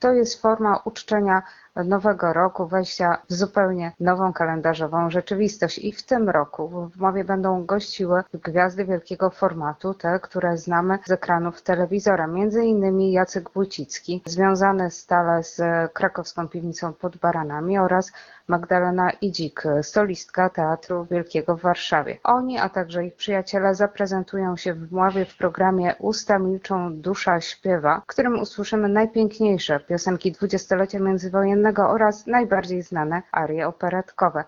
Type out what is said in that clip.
To jest forma uczczenia nowego roku, wejścia w zupełnie nową kalendarzową rzeczywistość. I w tym roku w Mławie będą gościły gwiazdy wielkiego formatu, te, które znamy z ekranów telewizora. Między innymi Jacek Wójcicki, związany stale z krakowską piwnicą pod Baranami, oraz Magdalena Idzik, solistka Teatru Wielkiego w Warszawie. Oni, a także ich przyjaciele zaprezentują się w Mławie w programie Usta milczą, dusza śpiewa, w którym usłyszymy najpiękniejsze piosenki dwudziestolecia międzywojennego oraz najbardziej znane arie operetkowe.